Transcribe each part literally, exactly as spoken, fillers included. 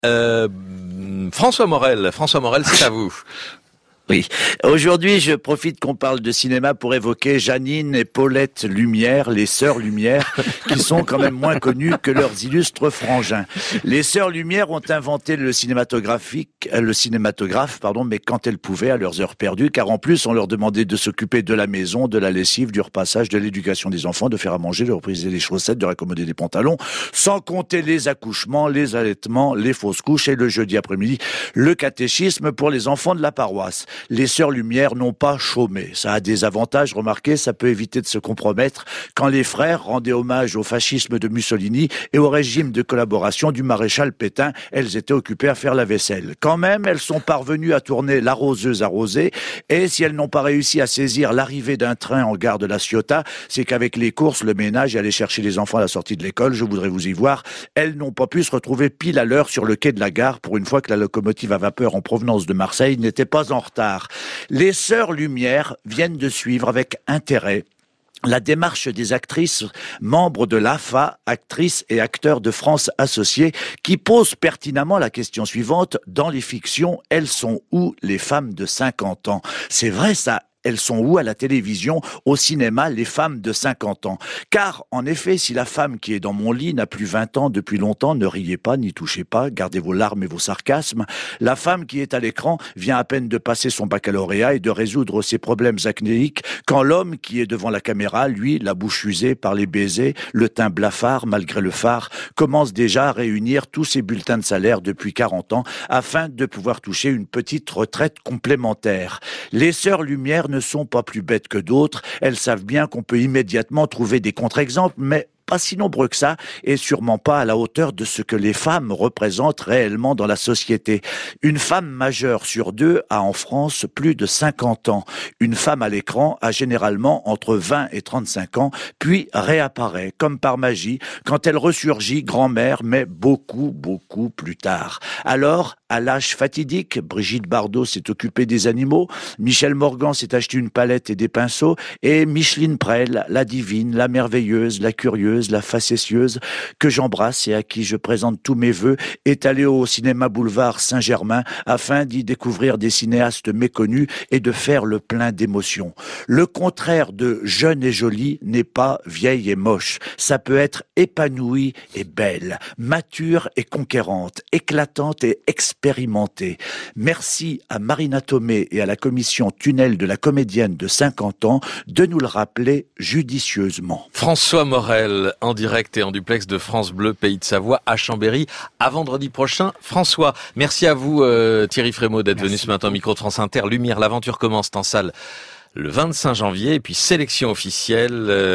Euh, François Morel, François Morel, c'est à vous. Oui. Aujourd'hui, je profite qu'on parle de cinéma pour évoquer Janine et Paulette Lumière, les sœurs Lumière, qui sont quand même moins connues que leurs illustres frangins. Les sœurs Lumière ont inventé le cinématographique, le cinématographe, pardon, mais quand elles pouvaient, à leurs heures perdues, car en plus, on leur demandait de s'occuper de la maison, de la lessive, du repassage, de l'éducation des enfants, de faire à manger, de repriser les chaussettes, de raccommoder les pantalons, sans compter les accouchements, les allaitements, les fausses couches et le jeudi après-midi, le catéchisme pour les enfants de la paroisse. Les sœurs Lumière n'ont pas chômé. Ça a des avantages, remarquez, ça peut éviter de se compromettre quand les frères rendaient hommage au fascisme de Mussolini et au régime de collaboration du maréchal Pétain. Elles étaient occupées à faire la vaisselle. Quand même, elles sont parvenues à tourner l'arroseuse arrosée, et si elles n'ont pas réussi à saisir l'arrivée d'un train en gare de la Ciotat, c'est qu'avec les courses, le ménage et aller chercher les enfants à la sortie de l'école, je voudrais vous y voir, elles n'ont pas pu se retrouver pile à l'heure sur le quai de la gare pour une fois que la locomotive à vapeur en provenance de Marseille n'était pas en retard. Les sœurs Lumière viennent de suivre avec intérêt la démarche des actrices membres de l'A F A, actrices et acteurs de France associés, qui posent pertinemment la question suivante: dans les fictions, elles sont où les femmes de cinquante ans? C'est vrai ça. Elles sont où à la télévision, au cinéma, les femmes de cinquante ans? Car, en effet, si la femme qui est dans mon lit n'a plus vingt ans depuis longtemps, ne riez pas, n'y touchez pas, gardez vos larmes et vos sarcasmes. La femme qui est à l'écran vient à peine de passer son baccalauréat et de résoudre ses problèmes acnéiques, quand l'homme qui est devant la caméra, lui, la bouche usée par les baisers, le teint blafard malgré le phare, commence déjà à réunir tous ses bulletins de salaire depuis quarante ans afin de pouvoir toucher une petite retraite complémentaire. Les sœurs Lumière ne sont pas plus bêtes que d'autres, elles savent bien qu'on peut immédiatement trouver des contre-exemples, mais pas si nombreux que ça, et sûrement pas à la hauteur de ce que les femmes représentent réellement dans la société. Une femme majeure sur deux a en France plus de cinquante ans. Une femme à l'écran a généralement entre vingt et trente-cinq ans, puis réapparaît, comme par magie, quand elle ressurgit grand-mère, mais beaucoup, beaucoup plus tard. Alors, à l'âge fatidique, Brigitte Bardot s'est occupée des animaux, Michel Morgan s'est acheté une palette et des pinceaux, et Micheline Prel, la divine, la merveilleuse, la curieuse, la facétieuse, que j'embrasse et à qui je présente tous mes vœux, est allée au cinéma boulevard Saint-Germain afin d'y découvrir des cinéastes méconnus et de faire le plein d'émotions. Le contraire de jeune et jolie n'est pas vieille et moche. Ça peut être épanouie et belle, mature et conquérante, éclatante et expérimentée. Merci à Marina Tomei et à la commission Tunnel de la comédienne de cinquante ans de nous le rappeler judicieusement. François Morel, en direct et en duplex de France Bleu, Pays de Savoie, à Chambéry, à vendredi prochain. François, merci à vous euh, Thierry Frémaux d'être merci venu ce matin au micro de France Inter. Lumière, l'aventure commence en salle le vingt-cinq janvier, et puis sélection officielle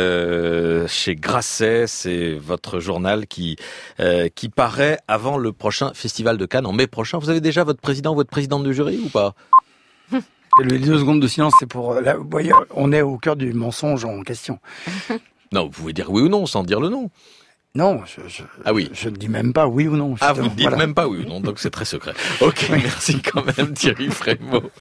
euh, chez Grasset, c'est votre journal qui euh, qui paraît avant le prochain Festival de Cannes en mai prochain. Vous avez déjà votre président ou votre présidente de jury ou pas? Les deux secondes de silence, c'est pour... Là, vous voyez, on est au cœur du mensonge en question. Non, vous pouvez dire oui ou non sans dire le nom. Non, je, je, ah oui. je ne dis même pas oui ou non. Ah, vous ne dites voilà. même pas oui ou non, donc c'est très secret. Ok, merci quand même Thierry Frémaux.